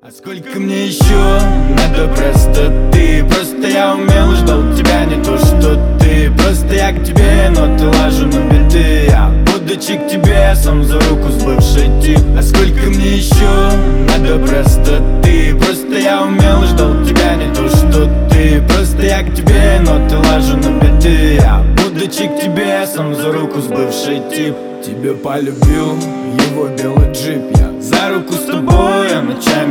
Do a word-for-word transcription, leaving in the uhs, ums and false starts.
А сколько мне еще надо просто ты? Просто я умел и ждал тебя, не то что ты. Просто я к тебе, но ты лажу на биты. Я будучи к тебе, сам за руку с бывшей тип. А сколько мне еще надо просто ты? Просто я умел и ждал тебя, не то что ты. Просто я к тебе, но ты лажу на биты. Я будучи к тебе, сам за руку с бывшей тип. Тебе полюбил его белый джип. Я за руку с тобой, а ночами